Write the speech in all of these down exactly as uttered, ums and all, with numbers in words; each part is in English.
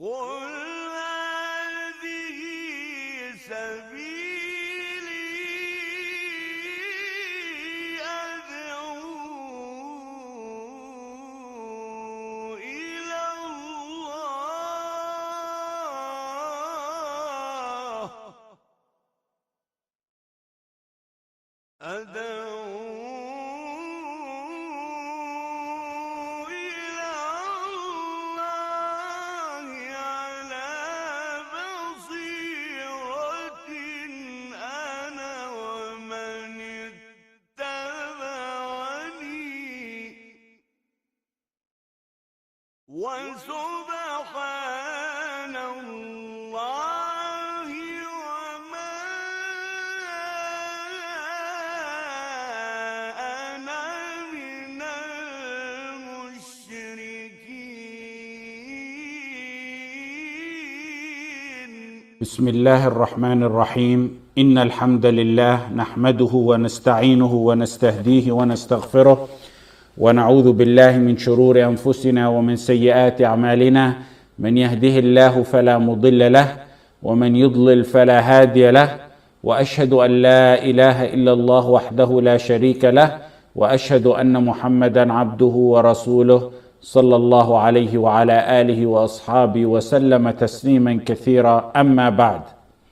قل هذه سبيلي أدعو إلى الله أدعو إلى الله على بصيرة أنا ومن اتبعني وسبحان الله وما أنا من المشركين. بسم الله الرحمن الرحيم. إن الحمد لله نحمده ونستعينه ونستهديه ونستغفره ونعوذ بالله من شرور أنفسنا ومن سيئات أعمالنا. من يهده الله فلا مضل له ومن يضلل فلا هادي له، وأشهد أن لا إله إلا الله وحده لا شريك له، وأشهد أن محمدا عبده ورسوله صلى الله عليه وعلى آله وأصحابه وسلم تسليما كثيرا. أما بعد.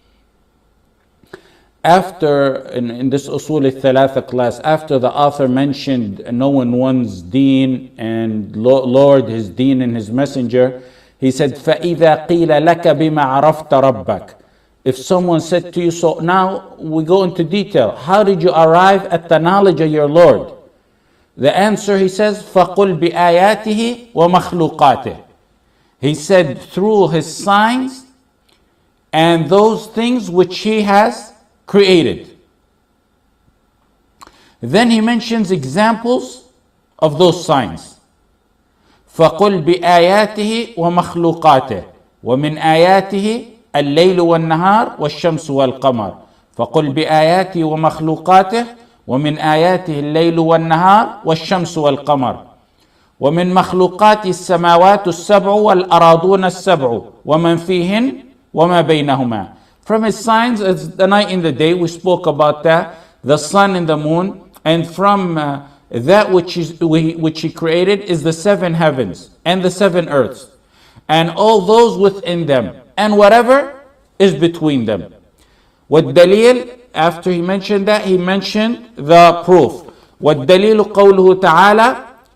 After, in, in this Usul al-Thalatha class, after the author mentioned knowing one's deen and Lord, his deen and his messenger, he said, فَإِذَا قِيلَ لَكَ بِمَا عَرَفْتَ رَبَّكَ. If someone said to you, so now we go into detail, how did you arrive at the knowledge of your Lord? The answer, he says, فَقُلْ بِآيَاتِهِ وَمَخْلُوقَاتِهِ. He said, through his signs and those things which he has created. Then he mentions examples of those signs. فَقُلْ بِآيَاتِهِ وَمَخْلُوقَاتِهِ وَمِنْ آيَاتِهِ اللَّيْلُ وَالنَّهَارُ وَالشَّمْسُ وَالْقَمَرُ فَقُلْ بِآيَاتِهِ وَمَخْلُوقَاتِهِ ومن آياته الليل والنهار والشمس والقمر ومن مخلوقات السماوات السبع والأراضون السبع ومن فيهن وما بينهما. From his signs, it's the night and the day, we spoke about that, the sun and the moon, and from uh, that which, is, which he created is the seven heavens and the seven earths and all those within them and whatever is between them. والدليل, after he mentioned that, he mentioned the proof. والدليل قوله تعالى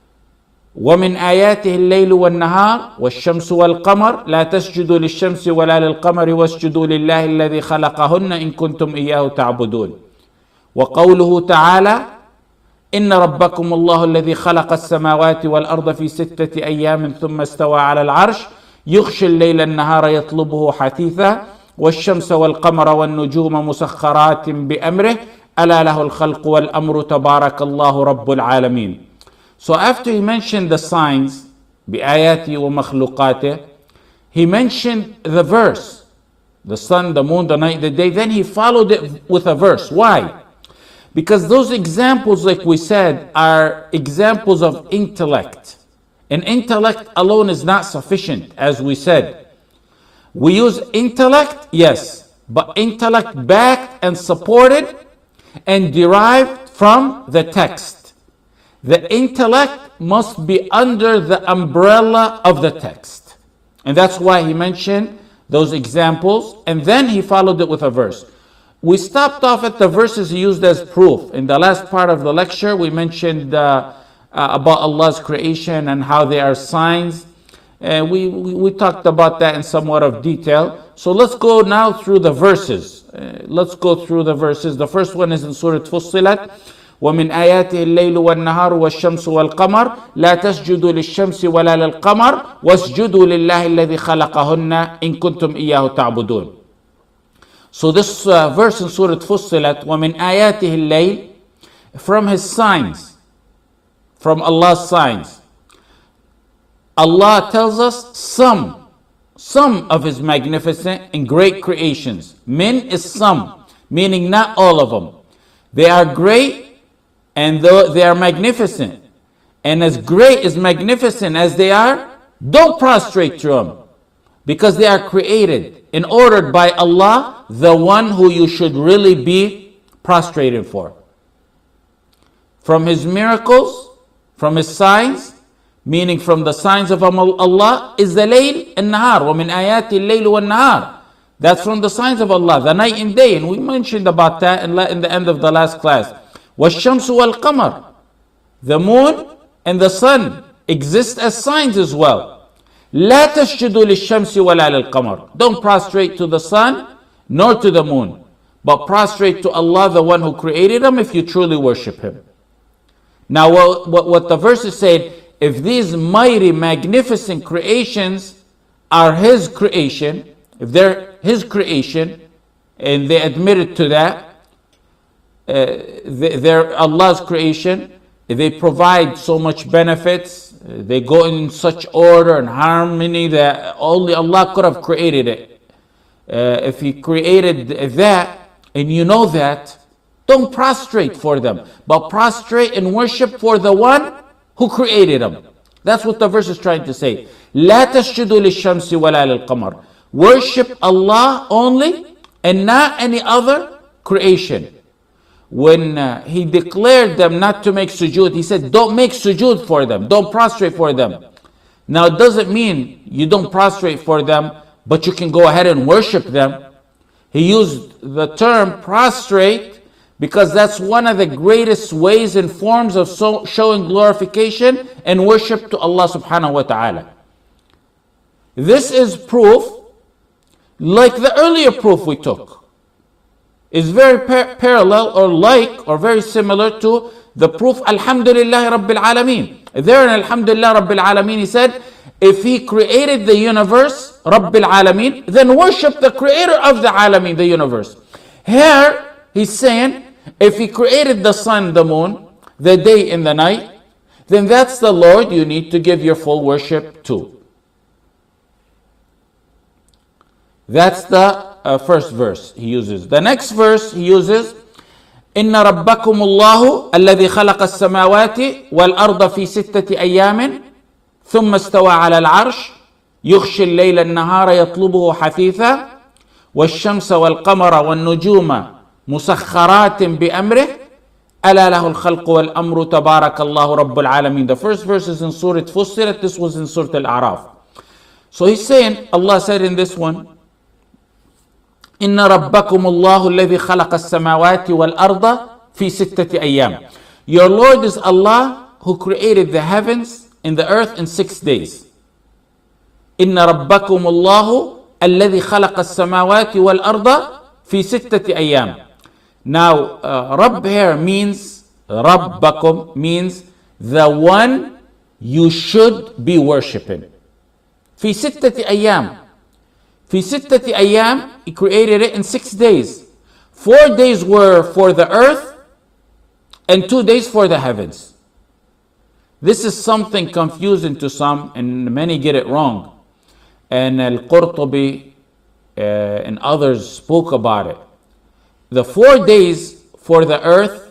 ومن آياته الليل والنهار والشمس والقمر لا تسجدوا للشمس ولا للقمر واسجدوا لله الذي خلقهن إن كنتم إياه تعبدون. وقوله تعالى إن ربكم الله الذي خلق السماوات والأرض في ستة أيام ثم استوى على العرش يغشي الليل النهار يطلبه حثيثا والشمس والقمر والنجوم مسخرات بأمره ألا له الخلق والأمر تبارك الله رب العالمين. So after he mentioned the signs بآياته ومخلوقاته, he mentioned the verse, the sun, the moon, the night, the day. Then he followed it with a verse. Why? Because those examples, like we said, are examples of intellect. And intellect alone is not sufficient, as we said. We use intellect, yes, but intellect backed and supported and derived from the text. The intellect must be under the umbrella of the text. And that's why he mentioned those examples, and then he followed it with a verse. We stopped off at the verses he used as proof. In the last part of the lecture, we mentioned uh, uh, about Allah's creation and how they are signs. And we, we, we talked about that in somewhat of detail. So let's go now through the verses. Uh, let's go through the verses. The first one is in Surah Fussilat. وَمِنْ آيَاتِهِ اللَّيْلُ وَالنَّهَارُ وَالشَّمْسُ وَالْقَمَرُ لَا تَسْجُدُوا لِلشَّمْسِ وَلَا لِلْقَمَرِ وَاسْجُدُوا لِلَّهِ الَّذِي خَلَقَهُنَّ إِن كُنتُمْ إِيَّاهُ تَعْبُدُونَ. So this uh, verse in Surah Fussilat, وَمِنْ آيَاتِهِ اللَّيْلُ, from his signs, from Allah's signs. Allah tells us some, some of his magnificent and great creations. Min is some, meaning not all of them. They are great and they are magnificent. And as great, as magnificent as they are, don't prostrate to them. because they are created and ordered by Allah, the one who you should really be prostrated for. From His miracles, from His signs, meaning from the signs of Allah, is the layl and nahar. وَمِنْ آيَاتِ اللَّيْلِ وَالنَّهَارِ. That's from the signs of Allah, the night and day. And we mentioned about that in the end of the last class. وَالشَّمْسُ وَالْقَمَرِ. The moon and the sun exist as signs as well. لَا تَسْجُدُوا لِلشَّمْسِ وَلَا لِلْقَمَرِ. Don't prostrate to the sun nor to the moon, but prostrate to Allah, the one who created them, if you truly worship Him. Now what, what, what the verse is saying, if these mighty, magnificent creations are His creation, if they're His creation, and they admitted to that, uh, they, they're Allah's creation, they provide so much benefits, they go in such order and harmony that only Allah could have created it. Uh, if He created that, and you know that, don't prostrate for them, but prostrate and worship for the one who created them. That's what the verse is trying to say. لا تسجدوا للشمس ولا للقمر. Worship Allah only and not any other creation. When uh, He declared them not to make sujood, He said, don't make sujood for them, don't prostrate for them. Now it doesn't mean you don't prostrate for them, but you can go ahead and worship them. He used the term prostrate because that's one of the greatest ways and forms of so showing glorification and worship to Allah subhanahu wa ta'ala. This is proof, like the earlier proof we took, is very par parallel or like or very similar to the proof Alhamdulillah Rabbil Alameen. There in Alhamdulillah Rabbil Alameen He said, if He created the universe, Rabbil Alameen, then worship the creator of the Alameen, the universe. Here He's saying, if He created the sun, the moon, the day and the night, then that's the Lord you need to give your full worship to. That's the uh, first verse he uses. The next verse he uses, إِنَّ رَبَّكُمُ اللَّهُ الَّذِي خَلَقَ السَّمَاوَاتِ وَالْأَرْضَ فِي سِتَّةِ أَيَّامٍ ثُمَّ اسْتَوَى عَلَى الْعَرْشِ يُغْشِي اللَّيْلَ النَّهَارَ يَطْلُبُهُ حَثِيثًا وَالشَّمْسَ وَالْقَمَرَ وَالنُّجُومَ مُسَخَّرَاتٍ بِأَمْرِهِ أَلَا لَهُ الْخَلْقُ وَالْأَمْرُ تَبَارَكَ اللَّهُ رَبُّ الْعَالَمِينَ. The first verse is in Surah Fussilat, this was in Surah Al-A'raf. So he's saying, Allah said in this one, إن ربكم الله الذي خلق السماوات والأرض في ستة أيام. Your Lord is Allah who created the heavens and the earth in six days. إن ربكم الله الذي خلق السماوات والأرض في ستة أيام. Now, uh, Rabb here means, Rabbakum means the one you should be worshipping. في ستة أيام. في ستة أيام, He created it in six days. Four days were for the earth and two days for the heavens. This is something confusing to some and many get it wrong. And Al-Qurtubi uh, and others spoke about it. The four days for the earth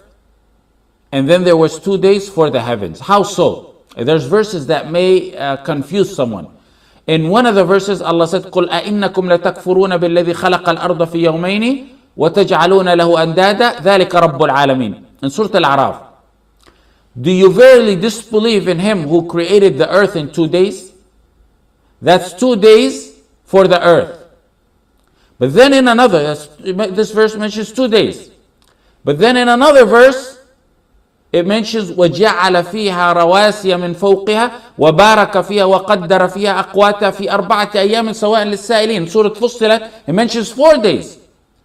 and then there was two days for the heavens. How so? There's verses that may uh, confuse someone. In one of the verses, Allah said, قُلْ أَإِنَّكُمْ لَتَكْفُرُونَ بِالَّذِي خَلَقَ الْأَرْضَ فِي يَوْمَيْنِ وَتَجْعَلُونَ لَهُ أَنْدَادًا ذَلِكَ رَبُّ الْعَالَمِينَ. In Surah Al-A'raf. Do you verily disbelieve in Him who created the earth in two days? That's two days for the earth. But then in another, this verse mentions two days. But then in another verse, it mentions وَجَعَلَ فِيهَا رَوَاسِيَ مِنْ فَوْقِهَا وَبَارَكَ فِيهَا وَقَدَّرَ فِيهَا أَقْوَاتَهَا فِي أَرْبَعَةِ أَيَّامٍ سَوَاءً لِلسَّائِلِينَ. Surah Fussilat, it mentions four days.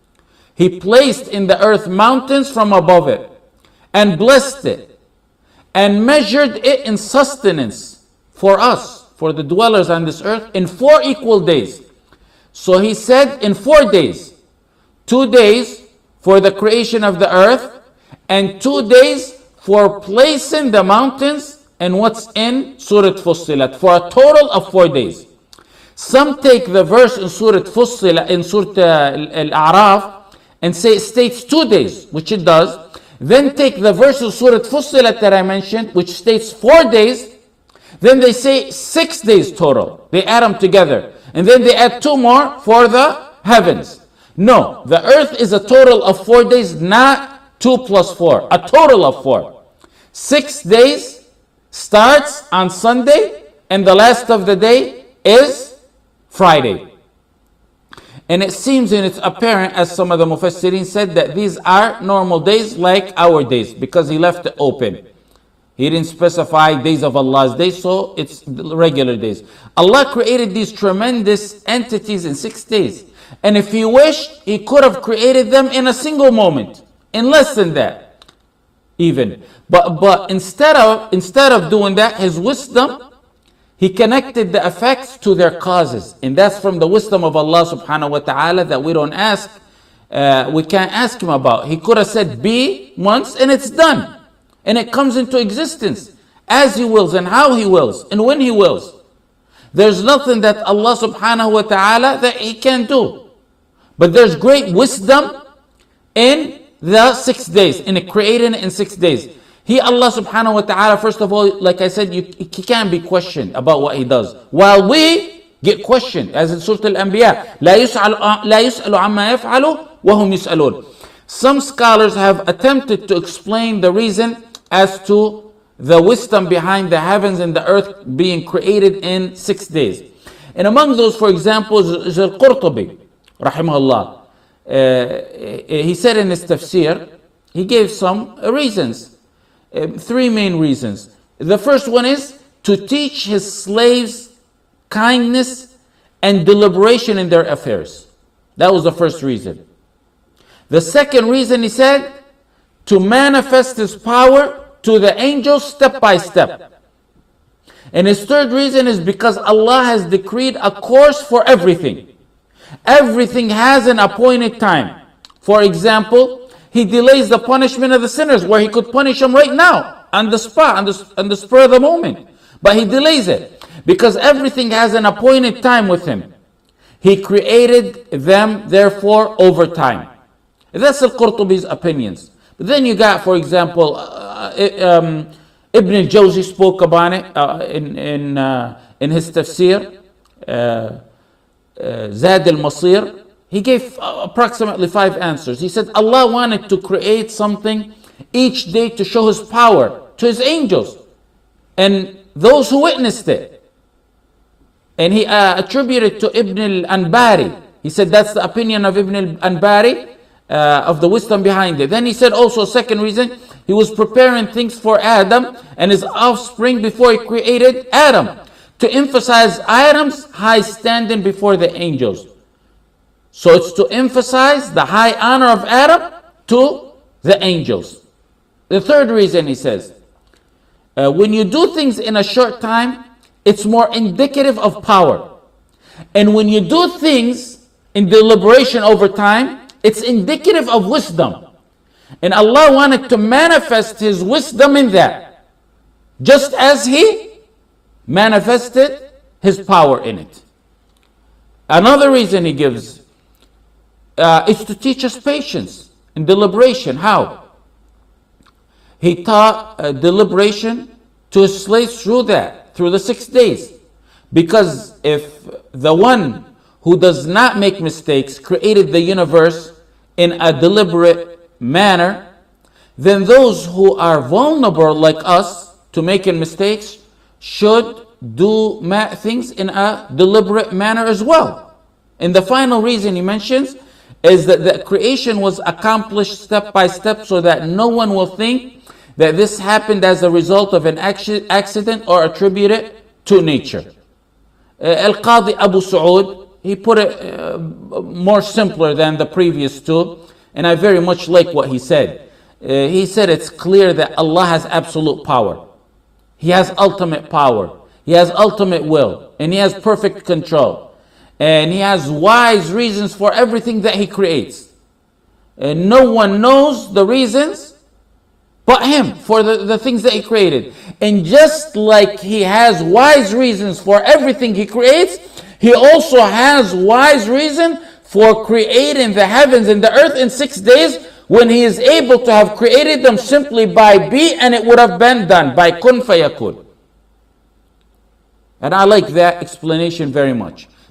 He placed in the earth mountains from above it and blessed it and measured it in sustenance for us, for the dwellers on this earth, in four equal days. So He said in four days, two days for the creation of the earth and two days for placing the mountains and what's in Surah Fussilat, for a total of four days. Some take the verse in Surah Fussilat, in Surah Al-A'raf, and say it states two days, which it does. Then take the verse in Surah Fussilat that I mentioned, which states four days. Then they say six days total. They add them together And then they add two more for the heavens. No, the earth is a total of four days, not two plus four, a total of four. Six days starts on Sunday, and the last of the day is Friday. And it seems and it's apparent, as some of the Mufassirin said, that these are normal days like our days, because he left it open. He didn't specify days of Allah's days, so it's regular days. Allah created these tremendous entities in six days. And if He wished, He could have created them in a single moment, in less than that, even. But but instead of instead of doing that, His wisdom, He connected the effects to their causes. And that's from the wisdom of Allah subhanahu wa ta'ala that we don't ask, uh, we can't ask Him about. He could have said be once and it's done. And it comes into existence as He wills and how He wills and when He wills. There's nothing that Allah subhanahu wa ta'ala that He can do. But there's great wisdom in the six days, in creating it in six days. He, Allah subhanahu wa ta'ala, first of all, like I said, you, He can't be questioned about what He does. While we get questioned, as in Surah Al-Anbiya, لا يسأل لا يسأل عما يفعل وهم يسألون. Some scholars have attempted to explain the reason as to the wisdom behind the heavens and the earth being created in six days. And among those, for example, is Al-Qurtubi, rahimahullah. Uh, he said in his tafsir, he gave some reasons. Uh, three main reasons. The first one is to teach his slaves kindness and deliberation in their affairs. That was the first reason. The second reason, he said, to manifest His power to the angels step by step. And his third reason is because Allah has decreed a course for everything. Everything has an appointed time. For example, He delays the punishment of the sinners where He could punish them right now, on the spot, on the, on the spur of the moment. But He delays it because everything has an appointed time with Him. He created them, therefore, over time. That's Al-Qurtubi's opinions. But then you got, for example, uh, um, Ibn al-Jawzi spoke about it uh, in, in, uh, in his tafsir, uh, uh, Zad al-Masir. He gave approximately five answers. He said Allah wanted to create something each day to show His power to His angels and those who witnessed it. And he uh, attributed to Ibn al-Anbari. He said that's the opinion of Ibn al-Anbari, uh, of the wisdom behind it. Then he said also a second reason, He was preparing things for Adam and his offspring before He created Adam, to emphasize Adam's high standing before the angels. So it's to emphasize the high honor of Adam to the angels. The third reason, he says, uh, when you do things in a short time, it's more indicative of power. And when you do things in deliberation over time, it's indicative of wisdom. And Allah wanted to manifest His wisdom in that, just as He manifested His power in it. Another reason He gives Uh, is to teach us patience and deliberation. How? He taught uh, deliberation to His slaves through that, through the six days. Because if the one who does not make mistakes created the universe in a deliberate manner, then those who are vulnerable like us to making mistakes should do ma- things in a deliberate manner as well. And the final reason he mentions is that the creation was accomplished step by step so that no one will think that this happened as a result of an accident or attribute it to nature. Uh, Al-Qadi Abu Saud, he put it uh, more simpler than the previous two, and I very much like what he said. Uh, he said it's clear that Allah has absolute power. He has ultimate power. He has ultimate will, and He has perfect control. And He has wise reasons for everything that He creates. And no one knows the reasons but Him for the, the things that He created. And just like He has wise reasons for everything He creates, He also has wise reason for creating the heavens and the earth in six days when He is able to have created them simply by be, and it would have been done by kun fayakun. And I like that explanation very much.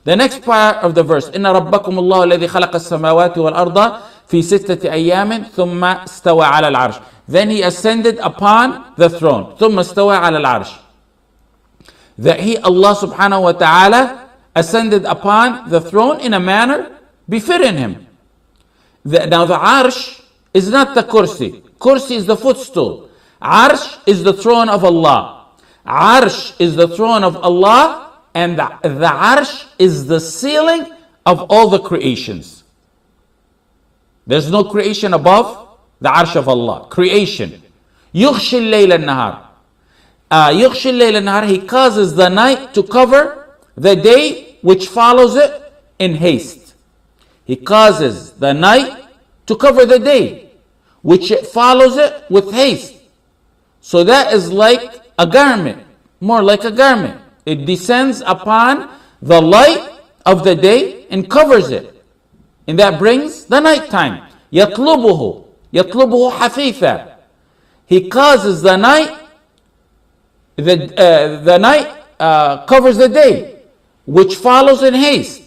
The next part of the verse, إن ربكم الله الذي خلق السماوات والأرض في ستة أيام ثم استوى على العرش. Then he ascended upon the throne. ثم استوى على العرش. That he, Allah subhanahu wa ta'ala, ascended upon the throne in a manner befitting him. The, now the arsh is not the kursi. Kursi is the footstool. Arsh is the throne of Allah. Arsh is the throne of Allah, and the, the arsh is the ceiling of all the creations. There's no creation above the arsh of Allah. Creation. يغشي الليل النهار. Uh, يغشي الليل النهار. He causes the night to cover the day which follows it in haste. He causes the night to cover the day which it follows it with haste. So that is like a garment, more like a garment. It descends upon the light of the day and covers it. And that brings the nighttime. يطلبه يطلبه حثيثا. He causes the night, the, uh, the night uh, covers the day, which follows in haste.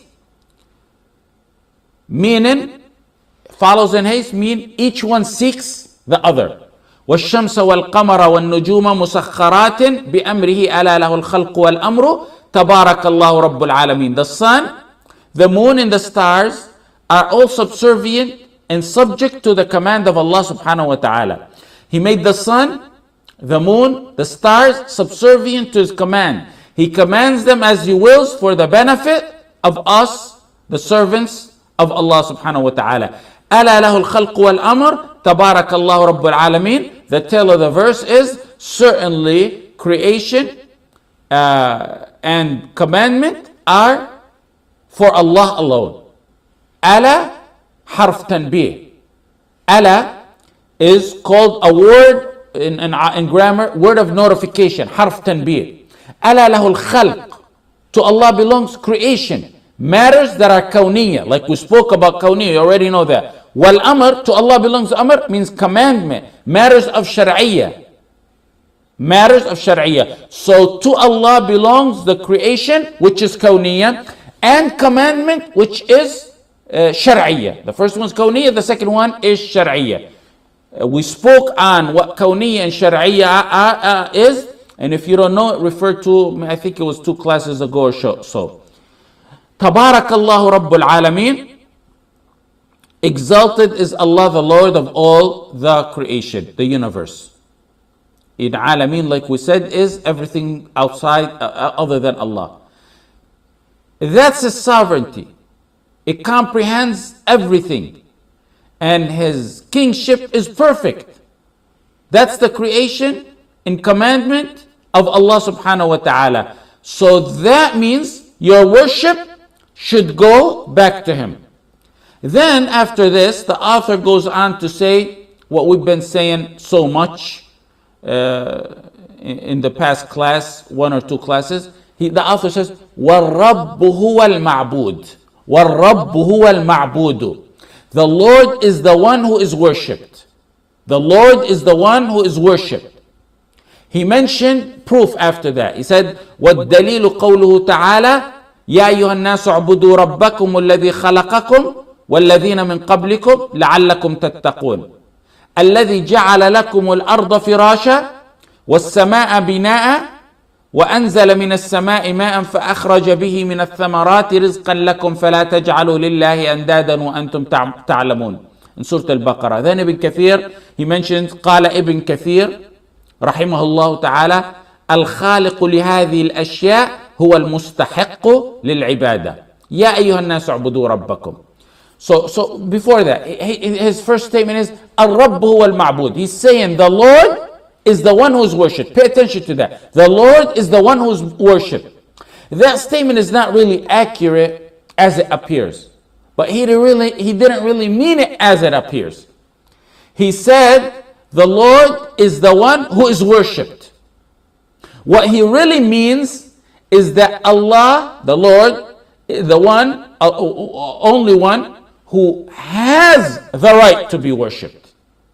Meaning, follows in haste mean each one seeks the other. والشمس والقمر والنجوم مسخرات بأمره ألا له الخلق والأمر تبارك الله رب العالمين. The sun, the moon and the stars are all subservient and subject to the command of Allah subhanahu wa ta'ala. He made the sun, the moon, the stars subservient to his command. He commands them as he wills for the benefit of us, the servants of Allah subhanahu wa ta'ala. ألا له الخلق والأمر تبارك الله رب العالمين. The tail of the verse is certainly creation uh, and commandment are for Allah alone. ألا حرف تنبيه. ألا is called a word in, in, in grammar, word of notification. حرف تنبيه. ألا له الخلق. To Allah belongs creation. Matters that are kawniyah. Like we spoke about kawniyah, you already know that. Wal amr, to Allah belongs amr, means commandment. Matters of shari'iyah. Matters of shari'iyah. So to Allah belongs the creation, which is kawniyah, and commandment, which is uh, shari'iyah. The first one is kawniyah, the second one is shari'iyah. Uh, we spoke on what kawniyah and shari'iyah uh, uh, is, and if you don't know it, refer to, I think it was two classes ago or so. Tabarakallahu Rabbul Alameen. Exalted is Allah, the Lord of all the creation, the universe. In Alameen, like we said, is everything outside, uh, other than Allah. That's His sovereignty. It comprehends everything. And His kingship is perfect. That's the creation and commandment of Allah subhanahu wa ta'ala. So that means your worship should go back to Him. Then after this, the author goes on to say what we've been saying so much uh, in, in the past class, one or two classes. He, the author says, وَالرَّبُّ هُوَ الْمَعْبُودُ وَالرَّبُّ هُوَ الْمَعْبُودُ. The Lord is the one who is worshipped. The Lord is the one who is worshipped. He mentioned proof after that. He said, وَالدَّلِيلُ قَوْلُهُ تَعَالَى يَا أَيُّهَا النَّاسُ اعْبُدُوا رَبَّكُمُ الَّذِي خَلَقَكُمْ والذين من قبلكم لعلكم تتقون الذي جعل لكم الأرض فراشا والسماء بناء وأنزل من السماء ماء فأخرج به من الثمرات رزقا لكم فلا تجعلوا لله أندادا وأنتم تعلمون. In Surah Al-Baqarah. Then Ibn Kathir, he mentions, قال ابن كثير رحمه الله تعالى الخالق لهذه الأشياء هو المستحق للعبادة يا أيها الناس اعبدوا ربكم. So, so before that, his first statement is Al-Rabb huwa al-Ma'bud. He's saying the Lord is the one who is worshipped. Pay attention to that. The Lord is the one who is worshipped. That statement is not really accurate as it appears. But he didn't really, he didn't really mean it as it appears. He said the Lord is the one who is worshipped. What he really means is that Allah, the Lord, the one, uh, only one, who has the right to be worshipped.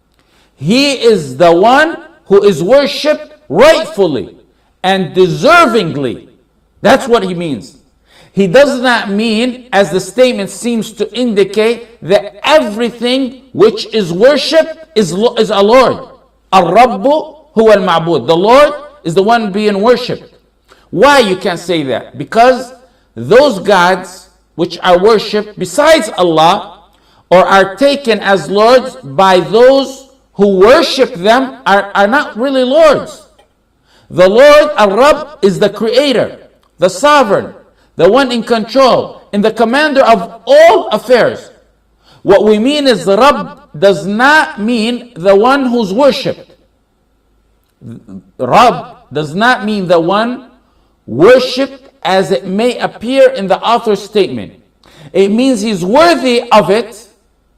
He is the one who is worshipped rightfully and deservingly. That's what he means. he does not mean, as the statement seems to indicate, that everything which is worship is, is a Lord. Ar-Rabbu huwa al-Ma'bud. The Lord is the one being worshipped. Why you can't say that? Because those gods which are worshipped besides Allah or are taken as lords by those who worship them are, are not really lords. The Lord, Ar-Rabb, is the creator, the sovereign, the one in control, and the commander of all affairs. What we mean is the Rabb does not mean the one who's worshipped. Rabb does not mean the one worshipped as it may appear in the author's statement. It means he's worthy of it,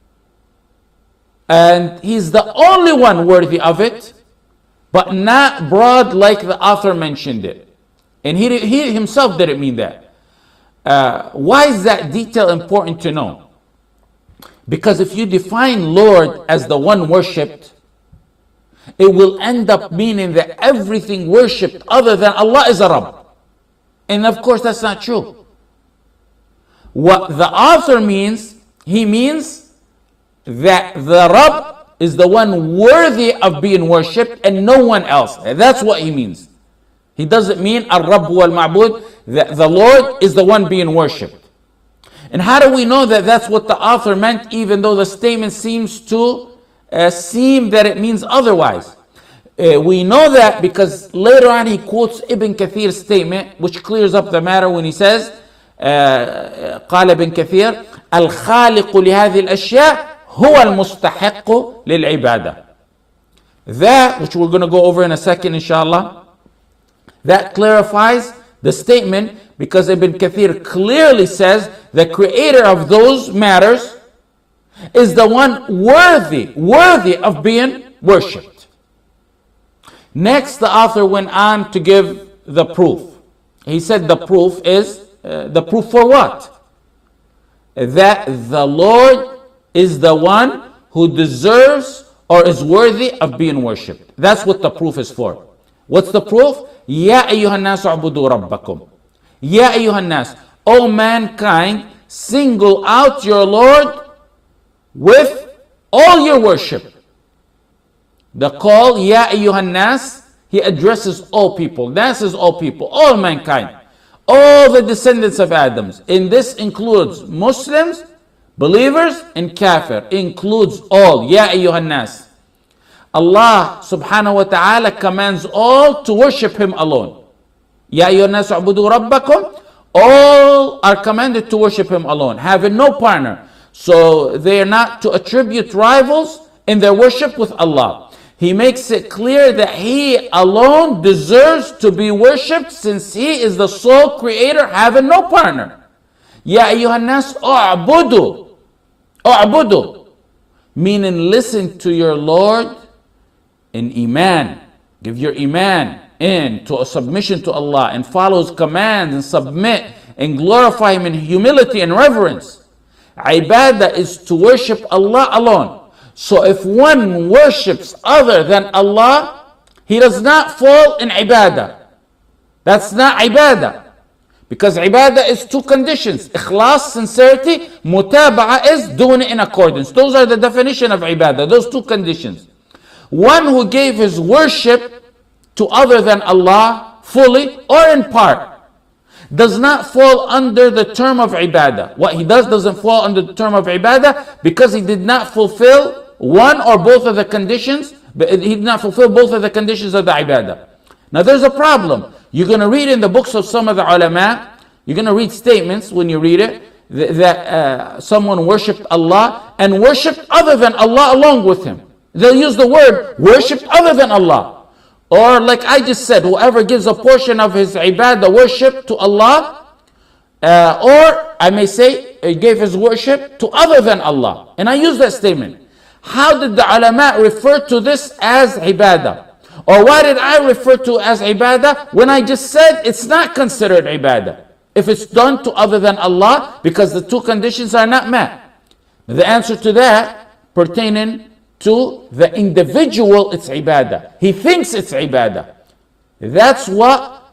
and he's the only one worthy of it, but not broad like the author mentioned it. And he, he himself didn't mean that. Uh, why is that detail important to know? Because if you define Lord as the one worshipped, it will end up meaning that everything worshipped other than Allah is a Rabb. And of course that's not true. What the author means, he means that the Rabb is the one worthy of being worshipped and no one else. That's what he means. He doesn't mean Ar-Rabb wal-Ma'bud, that the Lord is the one being worshipped. And how do we know that that's what the author meant, even though the statement seems to uh, seem that it means otherwise? Uh, we know that because later on he quotes Ibn Kathir's statement, which clears up the matter when he says, uh, قال ابن كثير الخالق لهذه الأشياء هو المستحق للعبادة. That, which we're going to go over in a second inshallah, that clarifies the statement because Ibn Kathir clearly says the creator of those matters is the one worthy, worthy of being worshipped. Next, the author went on to give the proof. He said the proof is, uh, the proof for what? That the Lord is the one who deserves or is worthy of being worshipped. That's what the proof is for. What's the proof? Ya ayyuhan nas u'budu rabbakum. Ya ayyuhan nas, O mankind, single out your Lord with all your worship. The call, Ya ayyuhan nas, he addresses all people. Nas is all people, all mankind, all the descendants of Adam. And this includes Muslims, believers, and kafir. Includes all. Ya ayyuhan nas. Allah subhanahu wa ta'ala commands all to worship him alone. Ya ayyuhan nas u'budu rabbakum. All are commanded to worship him alone, having no partner. So they are not to attribute rivals in their worship with Allah. He makes it clear that he alone deserves to be worshipped since he is the sole creator, having no partner. Ya ayyuhan nas u'budu. U'budu. Meaning listen to your Lord in iman. Give your iman in to a submission to Allah and follow his commands and submit and glorify him in humility and reverence. Ibadah is to worship Allah alone. So if one worships other than Allah, he does not fall in ibadah. That's not ibadah. Because ibadah is two conditions. Ikhlas, sincerity. Mutaba'a is doing it in accordance. Those are the definition of ibadah. Those two conditions. One who gave his worship to other than Allah fully or in part does not fall under the term of ibadah. What he does doesn't fall under the term of ibadah because he did not fulfill one or both of the conditions. But he did not fulfill both of the conditions of the ibadah. Now there's a problem. You're going to read in the books of some of the ulama, you're going to read statements when you read it, that, that uh, someone worshipped Allah and worshipped other than Allah along with him. They'll use the word worshipped other than Allah. Or like I just said, whoever gives a portion of his ibadah worship to Allah, uh, or I may say, he gave his worship to other than Allah. And I use that statement. How did the ulama refer to this as ibadah? Or why did I refer to as ibadah when I just said it's not considered ibadah if it's done to other than Allah because the two conditions are not met? The answer to that pertaining to the individual, it's ibadah. He thinks it's ibadah. That's what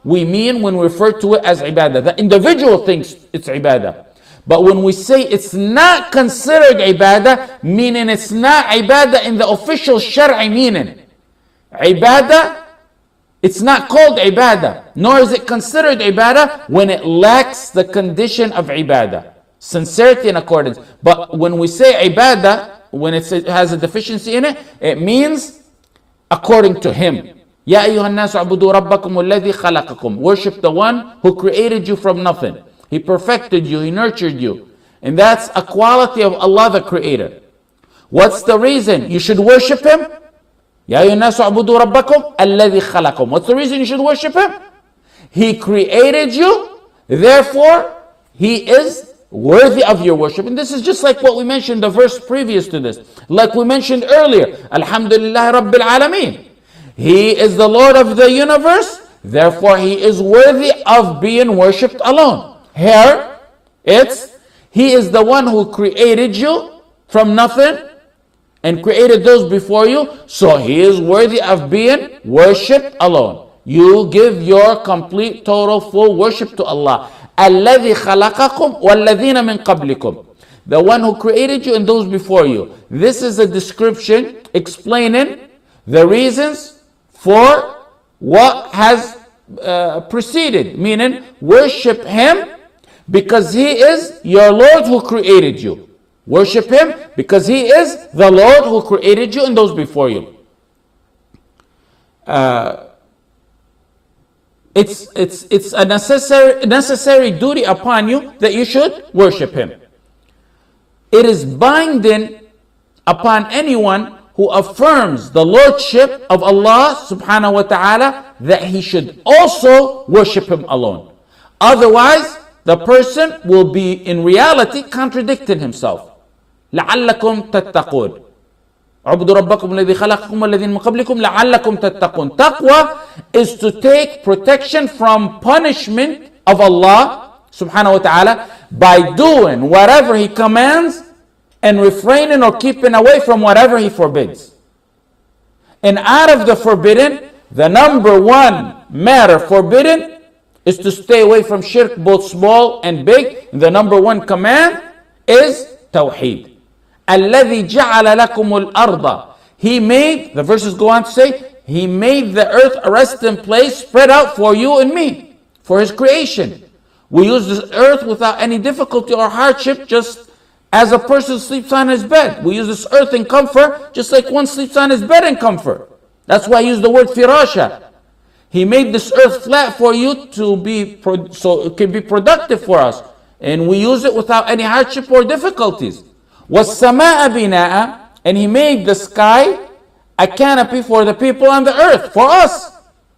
we mean when we refer to it as ibadah. The individual thinks it's ibadah. But when we say it's not considered ibadah, meaning it's not ibadah in the official Shar'i meaning. Ibadah, it's not called ibadah, nor is it considered ibadah when it lacks the condition of ibadah, sincerity and accordance. But when we say ibadah, when it has a deficiency in it, it means according to him. Ya ayyuhan nasu abudu rabbakum alladhi khalaqakum. Worship the one who created you from nothing. He perfected you, he nurtured you. And that's a quality of Allah the Creator. What's the reason you should worship him? Ya ayyuhan nasu abudu rabbakum alladhi khalaqakum. What's the reason you should worship him? He created you, therefore he is worthy of your worship. And this is just like what we mentioned the verse previous to this. Like we mentioned earlier, Alhamdulillah Rabbil Alameen. He is the Lord of the universe, therefore he is worthy of being worshipped alone. Here, it's, he is the one who created you from nothing and created those before you, so he is worthy of being worshipped alone. You give your complete, total, full worship to Allah. الَّذِي خَلَقَكُمْ وَالَّذِينَ مِنْ قَبْلِكُمْ. The one who created you and those before you. This is a description explaining the reasons for what has uh, preceded. Meaning, worship him because he is your Lord who created you. Worship him because he is the Lord who created you and those before you. Uh, It's, it's, it's a necessary, necessary duty upon you that you should worship him. It is binding upon anyone who affirms the lordship of Allah subhanahu wa ta'ala that he should also worship him alone. Otherwise, the person will be in reality contradicting himself. لَعَلَّكُمْ تَتَّقُونَ عبدوا ربكم الذي خلقكم والذين من قبلكم لعلكم تتقون. Taqwa is to take protection from punishment of Allah subhanahu wa ta'ala by doing whatever he commands and refraining or keeping away from whatever he forbids. And out of the forbidden, the number one matter forbidden is to stay away from shirk, both small and big. And the number one command is tawheed. الَّذِي جَعَلَ لَكُمُ الْأَرْضَ. He made, the verses go on to say, he made the earth a resting place spread out for you and me, for his creation. We use this earth without any difficulty or hardship, just as a person sleeps on his bed. We use this earth in comfort, just like one sleeps on his bed in comfort. That's why I use the word firasha. He made this earth flat for you to be, pro- so it can be productive for us. And we use it without any hardship or difficulties. وَالسَّمَاءَ بِنَاءً. And he made the sky a canopy for the people on the earth, for us.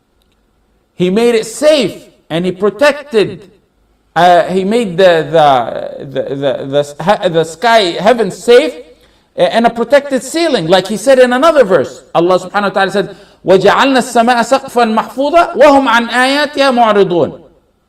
He made it safe and he protected. Uh, he made the the, the, the, the, the sky, heaven safe and a protected ceiling. Like he said in another verse, Allah subhanahu wa ta'ala said, وَجَعَلْنَا السَّمَاءَ سَقْفًا مَحْفُوظًا وَهُمْ عَنْ آيَاتِهَا مُعْرِضُونَ.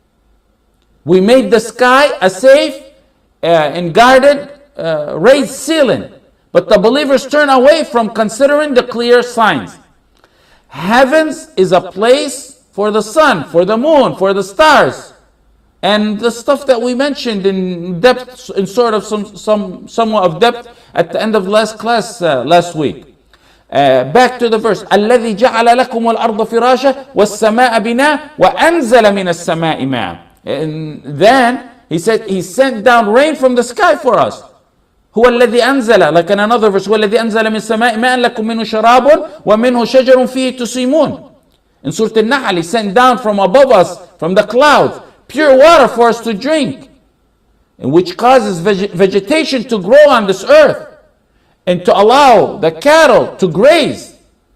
We made the sky a safe uh, and guarded Uh, raised ceiling, but the believers turn away from considering the clear signs. Heavens is a place for the sun, for the moon, for the stars, and the stuff that we mentioned in depth, in sort of some, some somewhat of depth at the end of last class uh, last week. Uh, back to the verse. الذي جعل لكم الأرض فراشا والسماء بناء وأنزل من السماء ماء. And then he said he sent down rain from the sky for us. هو الذي أنزل, like in another verse, هو الذي أنزل من السماء ماء لكم منه شراب ومنه شجر فيه تسيمون. In Surah Al-Nahl, he sent down from above us, from the clouds, pure water for us to drink, and which causes veg- vegetation to grow on this earth and to allow the cattle to graze.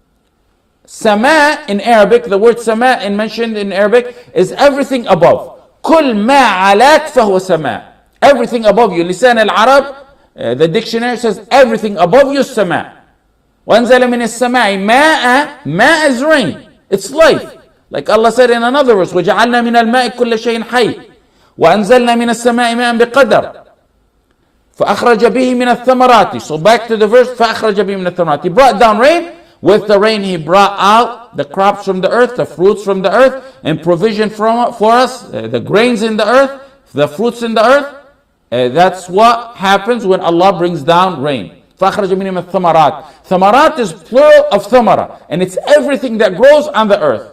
Sama in Arabic, the word sama in mentioned in Arabic is everything above. كل ما علاك فهو سماء. Everything above you. Lisan al-Arab, Uh, the dictionary says everything above you is sama. وَأَنزَلَ مِنَ السَّمَاءِ مَاءً. Ma is rain. It's life. Like Allah said in another verse, وَجَعَلْنَا مِنَ الْمَاءِ كُلَّ شَيْءٍ حَيٍّ وَأَنزَلْنَا مِنَ السَّمَاءِ مَاءً بِقَدَرٍ فَأَخْرَجَ بِهِ مِنَ الثَّمَرَاتِ. So back to the verse, فَأَخْرَجَ بِهِ مِنَ الثَّمَرَاتِ. He brought down rain With the rain, he brought out the crops from the earth, the fruits from the earth, and provision from, for us, uh, the grains in the earth, the fruits in the earth. Uh, that's what happens when Allah brings down rain. فَأَخْرَجَ مِنْهُمُ الثَّمَرَاتِ. Thamarat is plural of thamara, and it's everything that grows on the earth.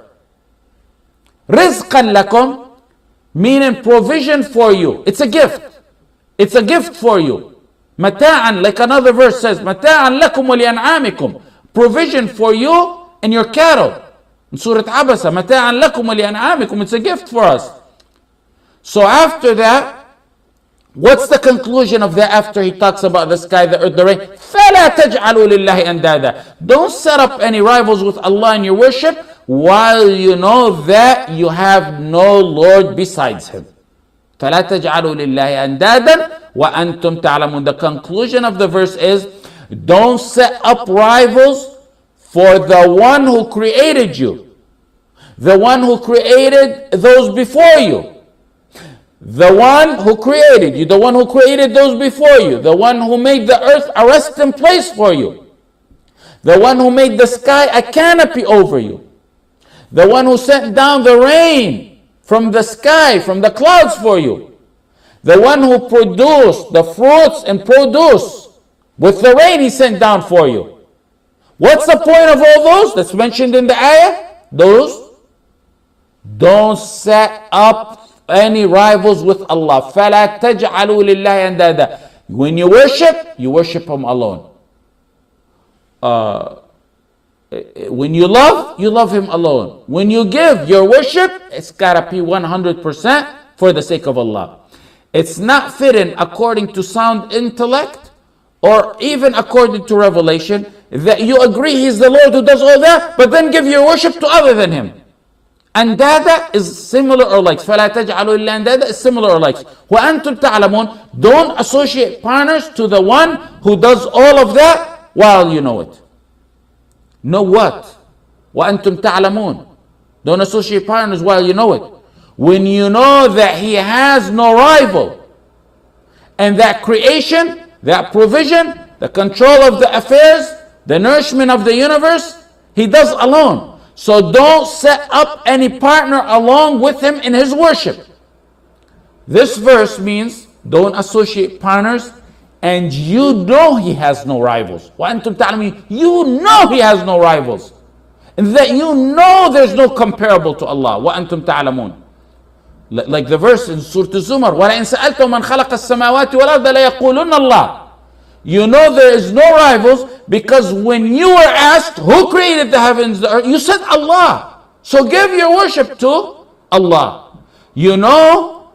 رِزْقًا لَكُمْ, meaning provision for you. It's a gift. It's a gift for you. مَتَاعًا, like another verse says, مَتَاعًا لَكُمْ وَلِأَنْعَامِكُم, provision for you and your cattle. In Surah Abasa, مَتَاعًا لَكُمْ وَلِأَنْعَامِكُم, it's a gift for us. So after that, what's the conclusion of that after he talks about the sky, the earth, the rain? فَلَا تَجْعَلُوا لِلَّهِ أَنْدَادًا. Don't set up any rivals with Allah in your worship while you know that you have no Lord besides Him. فَلَا تَجْعَلُوا لِلَّهِ أَنْدَادًا وَأَنْتُمْ تَعْلَمُونَ. The conclusion of the verse is, don't set up rivals for the one who created you, the one who created those before you, the one who created you, the one who created those before you, the one who made the earth a resting place for you, the one who made the sky a canopy over you, the one who sent down the rain from the sky, from the clouds for you, the one who produced the fruits and produce with the rain He sent down for you. What's the point of all those that's mentioned in the ayah? Those, don't set up any rivals with Allah. فَلَا تَجْعَلُوا لِلَّهِ أَنْدَادًا. When you worship, you worship Him alone. Uh, when you love, you love Him alone. When you give your worship, it's gotta be one hundred percent for the sake of Allah. It's not fitting according to sound intellect or even according to revelation that you agree He's the Lord who does all that, but then give your worship to other than Him. Andada is similar or like. فَلَا تَجْعَلُوا إِلَّا أَنْدَادًا is similar or like. وَأَنْتُمْ تَعْلَمُونَ. Don't associate partners to the one who does all of that while you know it. Know what? وَأَنْتُمْ تَعْلَمُونَ. Don't associate partners while you know it. When you know that He has no rival, and that creation, that provision, the control of the affairs, the nourishment of the universe, He does alone. So don't set up any partner along with Him in His worship. This verse means don't associate partners, and you know He has no rivals. وَأَنْتُمْ تَعْلَمُونَ. You know He has no rivals. And that you know there's no comparable to Allah. وَأَنْتُمْ تَعْلَمُونَ. Like the verse in Surah Zumar, وَلَئِنْ سَأَلْتُمْ مَنْ خَلَقَ السَّمَاوَاتِ وَالْأَرْضَ لَيَقُولُنَّ اللَّهُ. You know there is no rivals because when you were asked who created the heavens, the earth, you said Allah. So give your worship to Allah. You know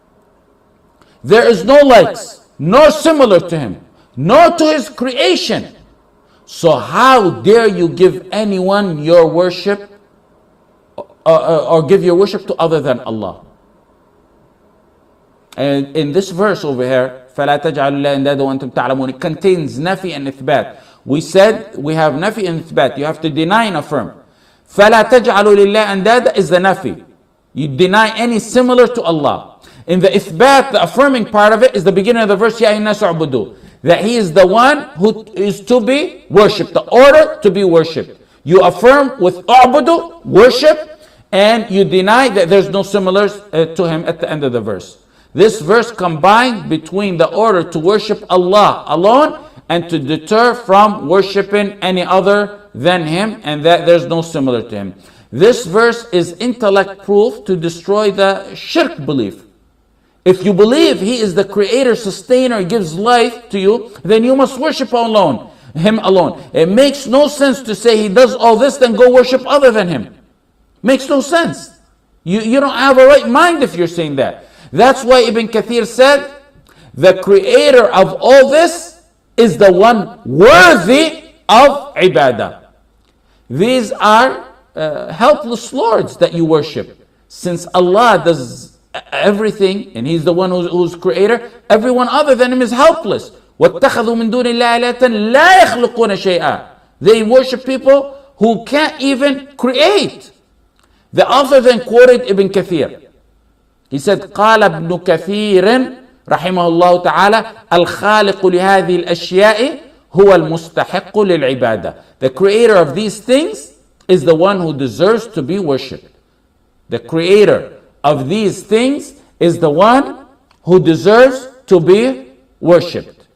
there is no likes, nor similar to Him, nor to His creation. So how dare you give anyone your worship uh, uh, or give your worship to other than Allah? And in this verse over here, فَلَا تَجْعَلُوا اللَّهَ أَنْدَادًا وَأَنْتُمْ تَعْلَمُونَ, it contains nafi and ithbat. We said we have nafi and ithbat. You have to deny and affirm. فَلَا تَجْعَلُوا لِلَّهِ أَنْدَادًا is the nafi. You deny any similar to Allah. In the ithbat, the affirming part of it is the beginning of the verse, يَا أَيُّهَا النَّاسُ اعْبُدُوا, that He is the one who is to be worshipped, the order to be worshipped. You affirm with a'budu, worship, and you deny that there's no similars uh, to Him at the end of the verse. This verse combined between the order to worship Allah alone and to deter from worshiping any other than Him, and that there's no similar to Him. This verse is intellect proof to destroy the shirk belief. If you believe He is the creator, sustainer, gives life to you, then you must worship alone, Him alone. It makes no sense to say He does all this, then go worship other than Him. Makes no sense. You, you don't have a right mind if you're saying that. That's why Ibn Kathir said, the creator of all this is the one worthy of ibadah. These are uh, helpless lords that you worship. Since Allah does everything, and He's the one who's, who's creator, everyone other than Him is helpless. وَاتَّخَذُوا مِن دُونِ اللَّهِ آلِهَةً لَا يَخْلُقُونَ شَيْئًا. They worship people who can't even create. The author then quoted Ibn Kathir. He said, قال ابن كثير رحمه الله تعالى الخالق لهذه الأشياء هو المستحق للعبادة. The creator of these things is the one who deserves to be worshipped. The creator of these things is the one who deserves to be worshipped.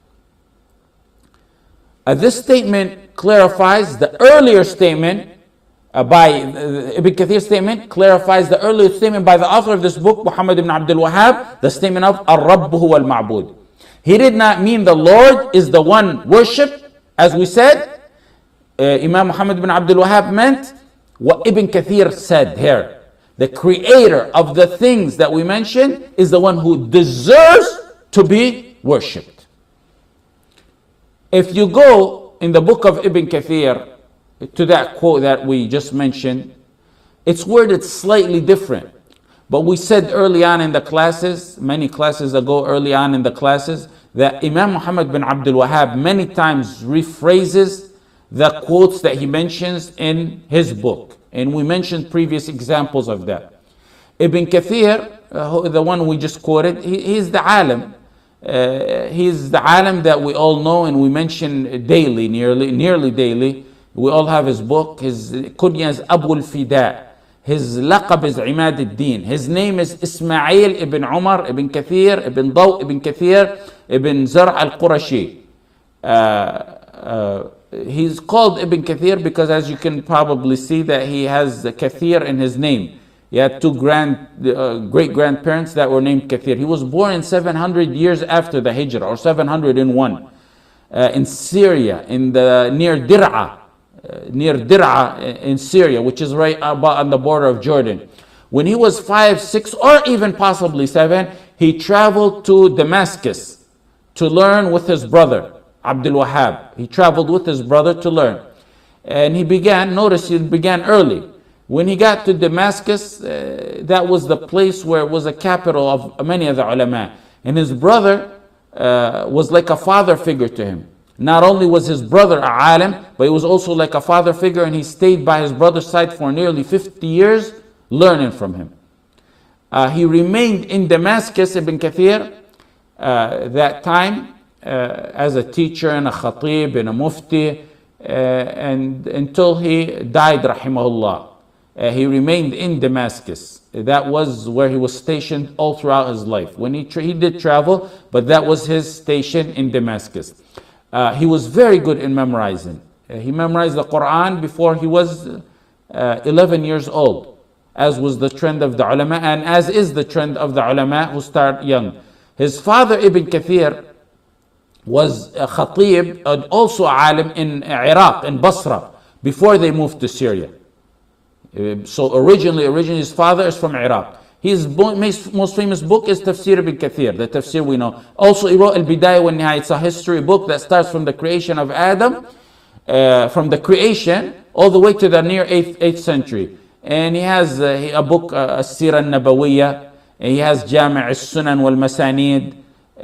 Uh, this statement clarifies the earlier statement uh, by uh, Ibn Kathir's statement clarifies the earlier statement by the author of this book, Muhammad ibn Abdul Wahhab, the statement of Ar-Rabb huwa al-Ma'bud. He did not mean the Lord is the one worshipped, as we said. Uh, Imam Muhammad ibn Abdul Wahhab meant what Ibn Kathir said here. The creator of the things that we mentioned is the one who deserves to be worshipped. If you go in the book of Ibn Kathir to that quote that we just mentioned, it's worded slightly different. But we said early on in the classes, many classes ago, early on in the classes, that Imam Muhammad bin Abdul Wahhab many times rephrases the quotes that he mentions in his book. And we mentioned previous examples of that. Ibn Kathir, uh, the one we just quoted, he, he's the alim. Uh, he's the alim that we all know and we mention daily, nearly, nearly daily. We all have his book. His kunya is Abu al-Fida. His laqab is Imad al-Din. His name is Ismail ibn Umar ibn Kathir ibn Daw ibn Kathir ibn Zar' al-Qurashi. Uh, uh, he's called Ibn Kathir because, as you can probably see, that he has Kathir in his name. He had two grand, uh, great grandparents that were named Kathir. He was born in seven hundred years after the Hijrah, or seven hundred one, uh, in Syria, in the near Dir'a. Uh, near Dir'a in Syria, which is right about on the border of Jordan. When he was five, six, or even possibly seven, he traveled to Damascus to learn with his brother, Abdul Wahhab. He traveled with his brother to learn. And he began, notice he began early. When he got to Damascus, uh, that was the place where it was a capital of many of the ulama. And his brother uh, was like a father figure to him. Not only was his brother a alim, but he was also like a father figure, and he stayed by his brother's side for nearly fifty years learning from him. Uh, he remained in Damascus, Ibn Kathir, uh, that time uh, as a teacher and a khatib and a mufti, uh, and until he died, rahimahullah. Uh, he remained in Damascus. That was where he was stationed all throughout his life. When he, tra- he did travel, but that was his station in Damascus. Uh, he was very good in memorizing. Uh, he memorized the Quran before he was uh, eleven years old, as was the trend of the ulama, and as is the trend of the ulama who start young. His father, Ibn Kathir, was a khatib and also a alim in Iraq, in Basra, before they moved to Syria. Uh, so originally, originally his father is from Iraq. His most famous book is Tafsir ibn Kathir, the Tafsir we know. Also, he wrote Al-Bidayah wa Nihaya. It's a history book that starts from the creation of Adam, uh, from the creation, all the way to the near eighth, eighth century. And he has uh, a book, uh, As-Sira al-Nabawiyya. He has Jami' al-Sunan wal-Masanid. Uh, uh,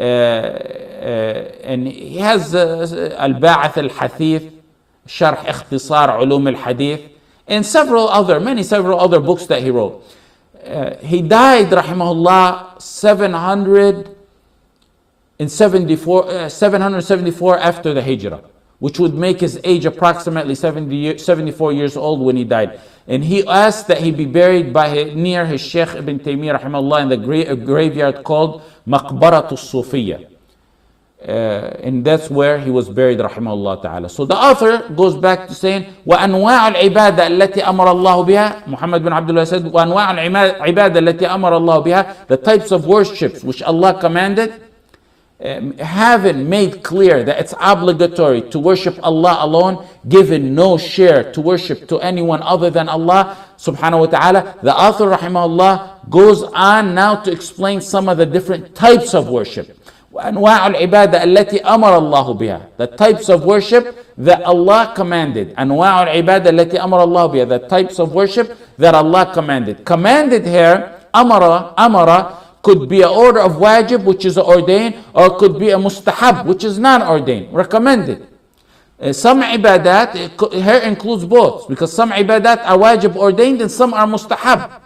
and he has uh, Al-Ba'ath al-Hathith, Sharh Ikhtisar Ulum al-Hadith, and several other, many several other books that he wrote. Uh, he died, rahimahullah, seven hundred seventy-four, uh, seven hundred seventy-four after the Hijrah, which would make his age approximately seventy, seventy-four years old when he died. And he asked that he be buried by his, near his Sheikh Ibn Taymiyyah, rahimahullah, in the gra- graveyard called Maqbarat al-Sufiyya. Uh, and that's where he was buried, rahimahullah ta'ala. So the author goes back to saying, وَأَنْوَاعُ الْعِبَادَةِ الَّتِي أَمَرَ اللَّهُ بِهَا. Muhammad bin Abdullah said, وَأَنْوَاعُ الْعِبَادَةِ الَّتِي أَمَرَ اللَّهُ بِهَا. The types of worships which Allah commanded, um, having made clear that it's obligatory to worship Allah alone, given no share to worship to anyone other than Allah subhanahu wa ta'ala. The author, rahimahullah, goes on now to explain some of the different types of worship. وأنواع العبادة التي أمر الله بها. The types of worship that Allah commanded. أنواع العبادة التي أمر الله بها. The types of worship that Allah commanded. Commanded here, أمر, أمر could be an order of wajib, which is ordained, or could be a mustahab, which is non-ordained, recommended. Uh, some ibadat here includes both, because some ibadat are wajib ordained and some are mustahab,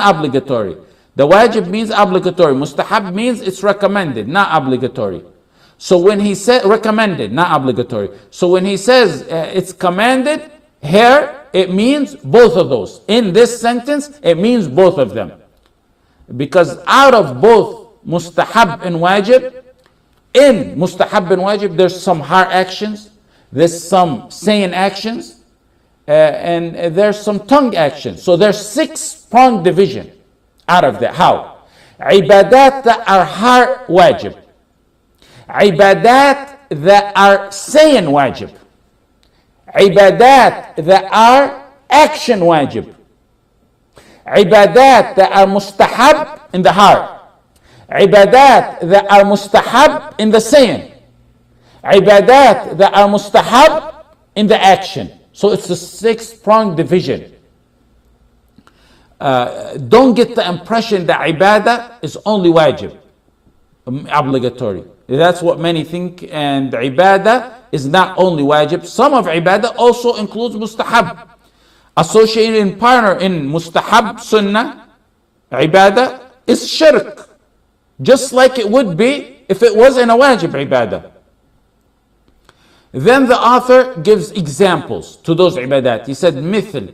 non-obligatory. The wajib means obligatory. Mustahab means it's recommended, not obligatory. So when he said recommended, not obligatory. So when he says uh, it's commanded, here it means both of those. In this sentence, it means both of them. Because out of both mustahab and wajib, in mustahab and wajib, there's some heart actions, there's some saying actions, uh, and uh, there's some tongue actions. So there's six-pronged division out of that. How? Ibadat that are heart wajib. Ibadat that are saying wajib. Ibadat that are action wajib. Ibadat that are mustahab in the heart. Ibadat that are mustahab in the saying. Ibadat that are mustahab in the action. So it's a six-pronged division. Uh, don't get the impression that ibadah is only wajib, obligatory. That's what many think, and ibadah is not only wajib. Some of ibadah also includes mustahab. Associated in partner in mustahab sunnah, ibadah is shirk. Just like it would be if it was in a wajib ibadah. Then the author gives examples to those ibadat. He said, مثل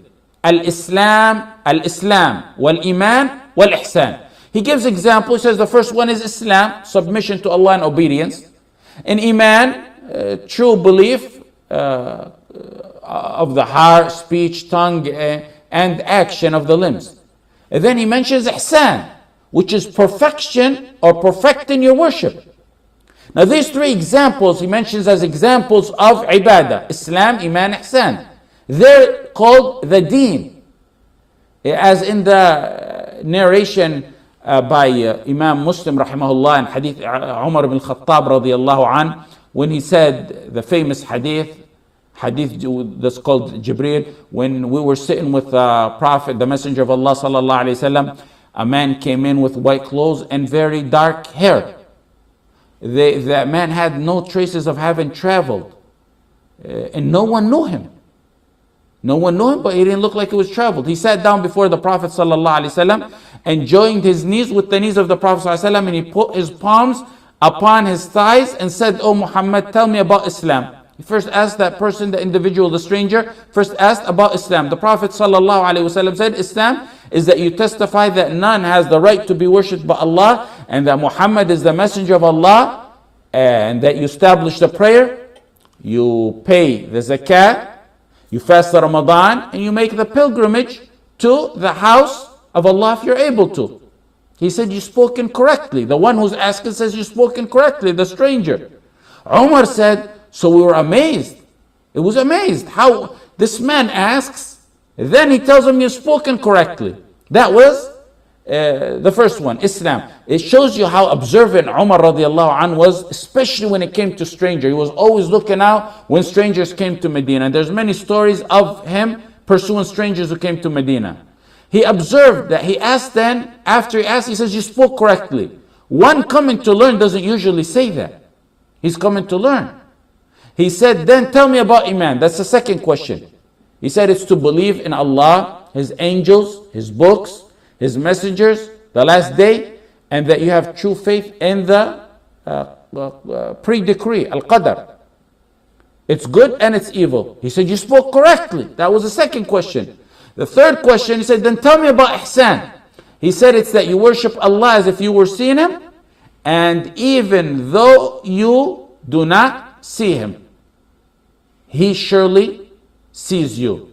الإسلام الإسلام والإيمان والإحسان. He gives examples. He says the first one is Islam, submission to Allah and obedience. In Iman, uh, true belief uh, of the heart, speech, tongue, uh, and action of the limbs. And then he mentions Ihsan, which is perfection or perfecting your worship. Now these three examples he mentions as examples of ibadah, Islam, Iman, Ihsan. They're called the deen. As in the narration uh, by uh, Imam Muslim rahimahullah in hadith Umar ibn Khattab radiyallahu an, when he said the famous hadith, hadith that's called Jibreel, when we were sitting with the Prophet, the Messenger of Allah sallallahu alayhi wasallam, a man came in with white clothes and very dark hair. They, that man had no traces of having traveled, uh, and no one knew him. No one knew him, but he didn't look like he was traveled. He sat down before the Prophet ﷺ and joined his knees with the knees of the Prophet ﷺ, and he put his palms upon his thighs and said, "Oh Muhammad, tell me about Islam." He first asked that person, the individual, the stranger, first asked about Islam. The Prophet ﷺ said, Islam is that you testify that none has the right to be worshipped but Allah, and that Muhammad is the messenger of Allah, and that you establish the prayer, you pay the zakat, you fast the Ramadan, and you make the pilgrimage to the house of Allah if you're able to. He said, you spoke incorrectly. The one who's asking says, you spoke incorrectly, the stranger. Umar said, so we were amazed. It was amazed how this man asks, then he tells him, you spoke incorrectly. That was uh, the first one, Islam. It shows you how observant Umar radiallahu anh was, especially when it came to stranger. He was always looking out when strangers came to Medina. And there's many stories of him pursuing strangers who came to Medina. He observed that he asked then, after he asked, he says, you spoke correctly. One coming to learn doesn't usually say that. He's coming to learn. He said, then tell me about Iman. That's the second question. He said it's to believe in Allah, His angels, His books, His messengers, the last day, and that you have true faith in the uh, uh, pre-decree, al-qadar. It's good and it's evil. He said, you spoke correctly. That was the second question. The third question, he said, then tell me about ihsan. He said it's that you worship Allah as if you were seeing Him, and even though you do not see Him, He surely sees you.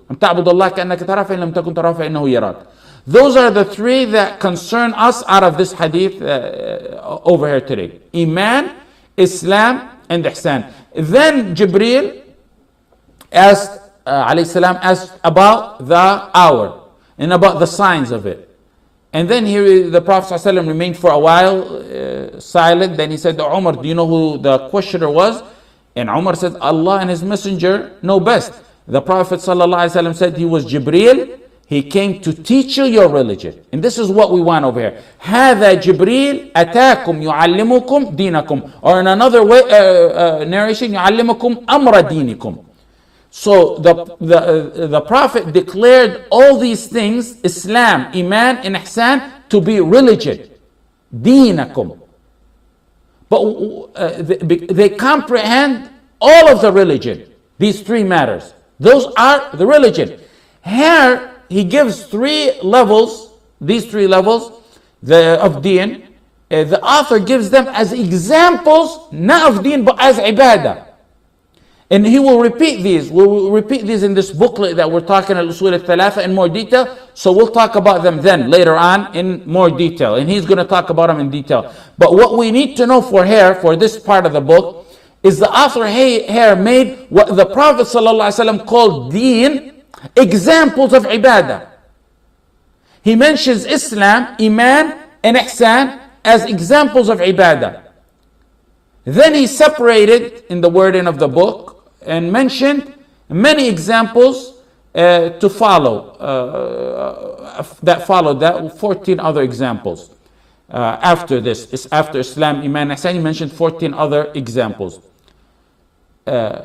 Those are the three that concern us out of this hadith uh, over here today. Iman, Islam, and Ihsan. Then Jibreel asked, uh, alayhi salam, asked about the hour and about the signs of it. And then here the Prophet ﷺ remained for a while uh, silent. Then he said to Umar, do you know who the questioner was? And Umar said, Allah and His Messenger know best. The Prophet ﷺ said he was Jibreel. He came to teach you your religion. And this is what we want over here. هذا جبريل أتاكم يعلمكم دينكم. Or in another way, uh, uh, narration, يعلمكم أمر دينكم. So the, the, uh, the Prophet declared all these things, Islam, Iman, and Ihsan, to be religion. دينكم. but uh, they, they comprehend all of the religion. These three matters. Those are the religion. Here, he gives three levels, these three levels the, of deen. Uh, the author gives them as examples, not of deen, but as ibadah. And he will repeat these. We'll repeat these in this booklet that we're talking al-usul al-thalatha in more detail. So we'll talk about them then, later on, in more detail. And he's going to talk about them in detail. But what we need to know for here, for this part of the book, is the author here made what the Prophet ﷺ called deen, examples of ibadah. He mentions Islam, Iman, and Ihsan as examples of ibadah. Then he separated in the wording of the book and mentioned many examples uh, to follow, uh, that followed that, fourteen other examples. Uh, after this, it's after Islam, Iman, Ihsan, he mentioned fourteen other examples. Uh,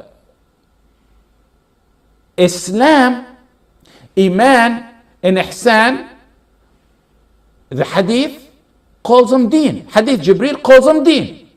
Islam, Iman, and Ihsan, the hadith calls them deen. Hadith Jibreel calls them deen.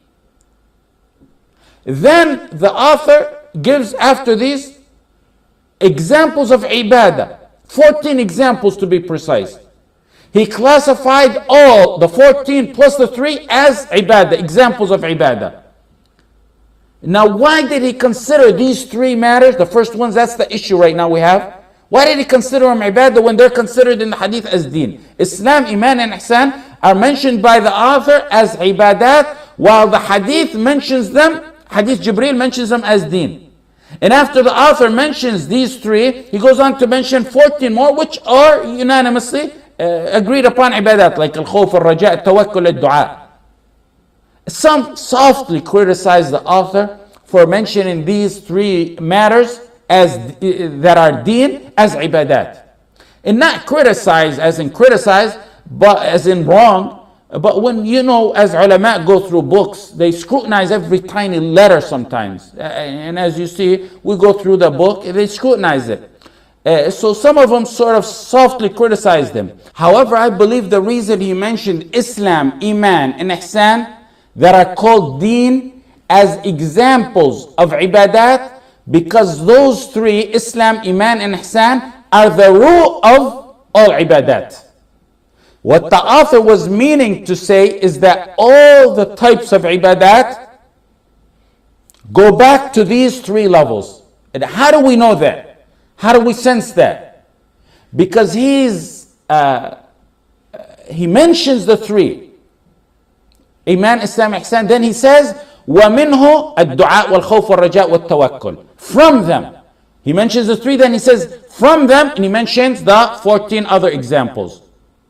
Then the author gives after these examples of ibadah, fourteen examples to be precise. He classified all the fourteen plus the three as ibadah, examples of ibadah. Now, why did he consider these three matters? The first ones, that's the issue right now we have. Why did he consider them ibadah when they're considered in the hadith as deen? Islam, Iman, and Ihsan are mentioned by the author as ibadat, while the hadith mentions them, hadith Jibreel mentions them as deen. And after the author mentions these three, he goes on to mention fourteen more, which are unanimously uh, agreed upon ibadat, like al-khawf, al-raja, al-tawakkul, al-du'a. Some softly criticize the author for mentioning these three matters as that are deen as ibadat. And not criticize as in criticize, but as in wrong. But when, you know, as ulama go through books, they scrutinize every tiny letter sometimes. And as you see, we go through the book, they scrutinize it. Uh, so some of them sort of softly criticize them. However, I believe the reason he mentioned Islam, Iman, and Ihsan that are called deen as examples of ibadat, because those three, Islam, Iman, and Ihsan, are the root of all ibadat. What the author was meaning to say is that all the types of ibadat go back to these three levels. And how do we know that? How do we sense that? Because he's uh, he mentions the three, Iman, Islam, Ihsan. Then he says, وَمِنْهُ الدُّعَاء وَالْخَوْفُ وَالرَّجَاء وَالتَّوَكُّلُ. From them. He mentions the three, then he says, from them, and he mentions the fourteen other examples.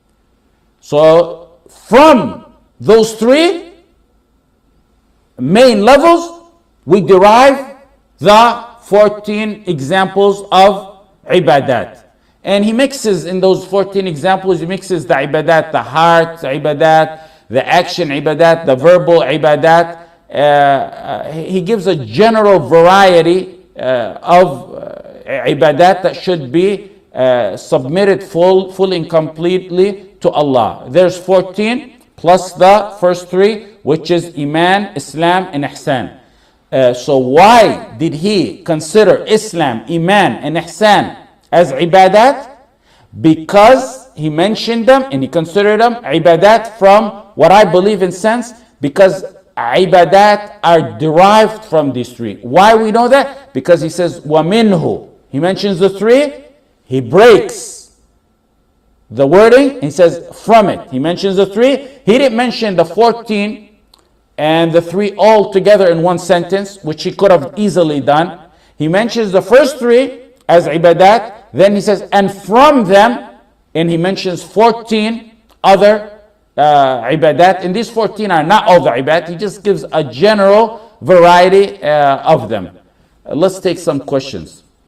So, from those three main levels, we derive the fourteen examples of ibadat. And he mixes in those fourteen examples, he mixes the ibadat, the heart ibadat, the action ibadat, the verbal ibadat. Uh, uh, he gives a general variety uh, of uh, ibadat that should be uh, submitted full, full and completely to Allah. There's fourteen plus the first three, which is Iman, Islam, and Ihsan. Uh, so why did he consider Islam, Iman, and Ihsan as ibadat? Because he mentioned them and he considered them ibadat from what I believe in sense, because ibadat are derived from these three. Why we know that? Because he says, وَمِنْهُ. He mentions the three, he breaks the wording, he says, from it. He mentions the three, he didn't mention the fourteen and the three all together in one sentence, which he could have easily done. He mentions the first three as ibadat, then he says, and from them, and he mentions fourteen other uh, ibadat, and these fourteen are not all the ibadat, he just gives a general variety uh, of them. Uh, let's take some questions.